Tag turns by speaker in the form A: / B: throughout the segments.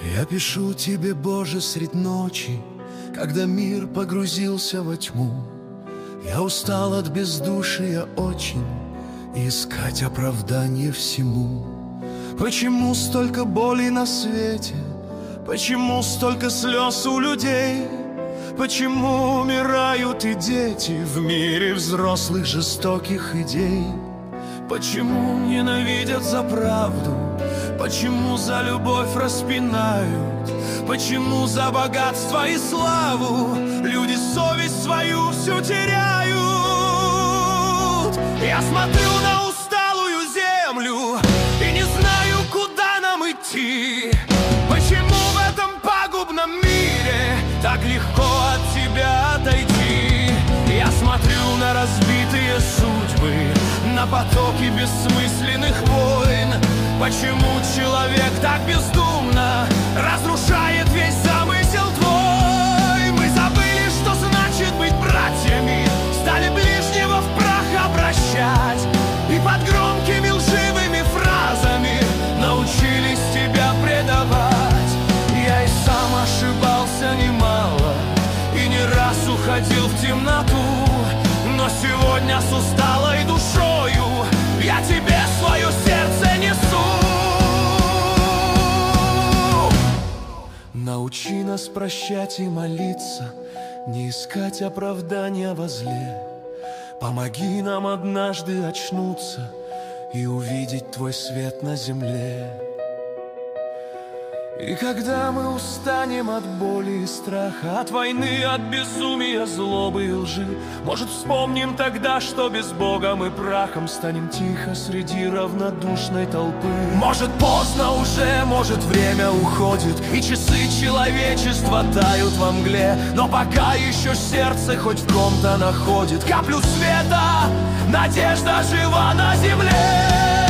A: Я пишу тебе, Боже, средь ночи, когда мир погрузился во тьму. Я устал от бездушия очень и искать оправдание всему. Почему столько боли на свете? Почему столько слез у людей? Почему умирают и дети в мире взрослых жестоких идей? Почему ненавидят за правду? Почему за любовь распинают? Почему за богатство и славу люди совесть свою всю теряют? Я смотрю на усталую землю и не знаю, куда нам идти. Почему в этом пагубном мире так легко от тебя отойти? Я смотрю на разбитые судьбы, на потоки бессмысленных войн. Почему человек так бездумно разрушает весь замысел твой? Мы забыли, что значит быть братьями, стали ближнего в прах обращать, и под громкими лживыми фразами научились тебя предавать. Я и сам ошибался немало и не раз уходил в темноту, но сегодня с усталой душою я тебе свое сердце несу. Научи нас прощать и молиться, не искать оправдания во зле. Помоги нам однажды очнуться и увидеть твой свет на земле. И когда мы устанем от боли и страха, от войны, от безумия, злобы и лжи, может, вспомним тогда, что без Бога мы прахом станем тихо среди равнодушной толпы. Может, поздно уже, может, время уходит, и часы человечества тают во мгле, но пока еще сердце хоть в ком-то находит каплю света, надежда жива на земле.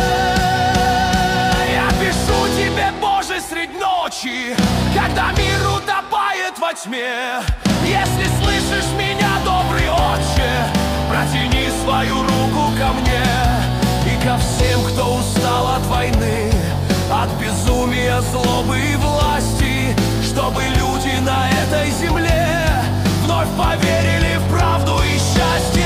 A: Я пишу тебе, Боже, средь ночи, когда мир утопает во тьме. Если слышишь меня, добрый Отче, протяни свою руку ко мне и ко всем, кто устал от войны, от безумия, злобы и власти, чтобы люди на этой земле вновь поверили в правду и счастье.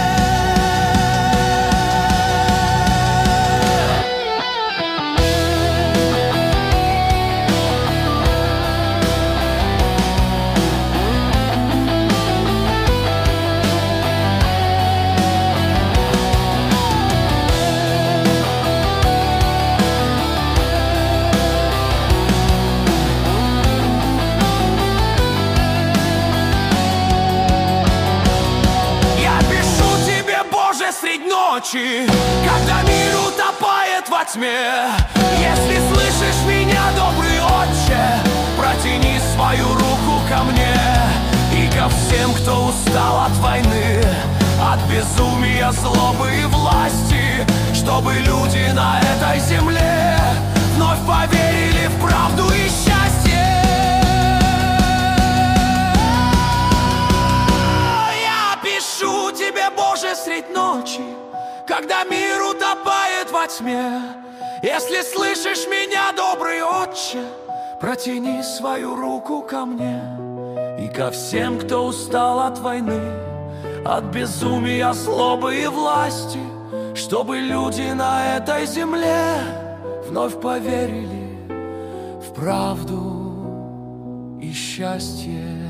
A: Средь ночи, когда мир утопает во тьме. Если слышишь меня, добрый Отче, протяни свою руку ко мне и ко всем, кто устал от войны, от безумия, злобы и власти, чтобы люди на этой земле вновь поверили в правду и счастье. Я пишу тебе, Боже, средь ночи, когда мир утопает во тьме. Если слышишь меня, добрый Отче, протяни свою руку ко мне и ко всем, кто устал от войны, от безумия, злобы и власти, чтобы люди на этой земле вновь поверили в правду и счастье.